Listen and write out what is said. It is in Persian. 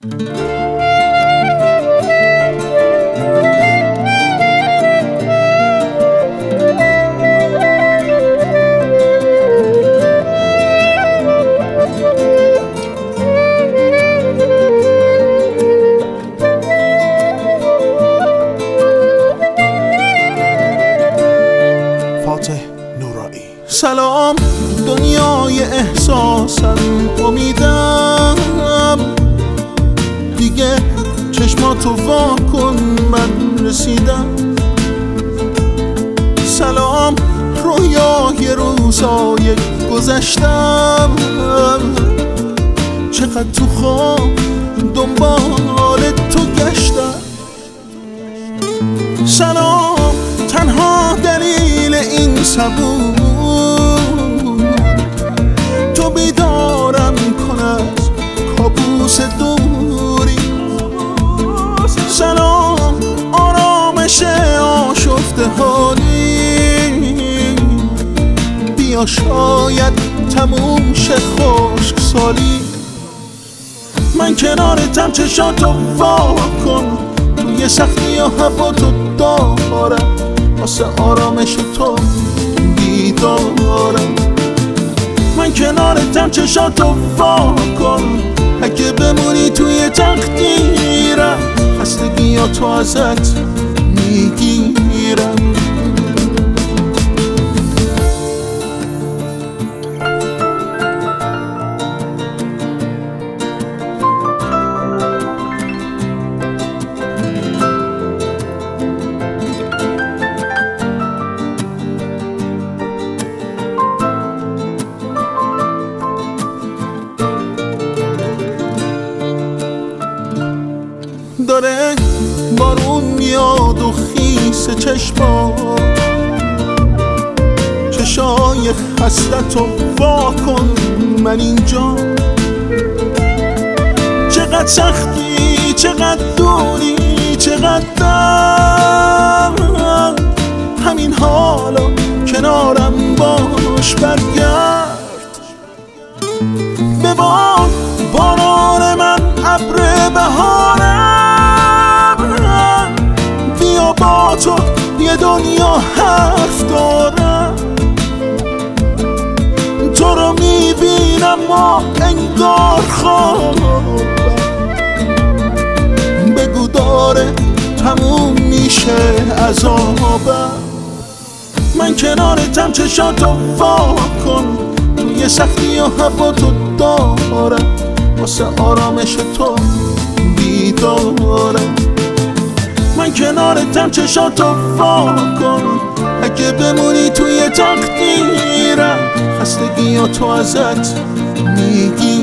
سلام دنیای احساسم، امیدم دیگه چشماتو وا کن، من رسیدم. سلام رویای روزای گذشتم، چقدر تو خواب دنبال تو گشتم. سلام تنها دلیل این صبور، تو بیدارم کن از کابوس دوری. سلام آرامش آشفته حالی، بیا شاید تموم شه خشک سالی. من کنارتم، چشاتو وا کن، توی سختی و هوا تو دارم، واسه آرامش تو بیدارم. من کنارتم، چشاتو وا کن، اگه بمونی توی تقدیرم، خستگیاتو ازت میگیرم. داره بارون میاد و خیس چشای خستتو وا کن، من اینجا. چقدر سختی، چقدر دوری، چقدر درد، همین حالا کنارم باش، برگرد. ببار باران من، ابر بهارم، بیا با تو یه دنیا حرف دارم. تو رو میبینم و انگار خوابم، بگو داره تموم میشه عذابم. من کنارتم، چشاتو وا کن، توی سختی و هوا تو دارم، واسه آرامش تو بیدارم. من کنارتم، چشاتو وا کن، اگه بمونی توی تقدیرم، خستگیاتو ازت میگیرم.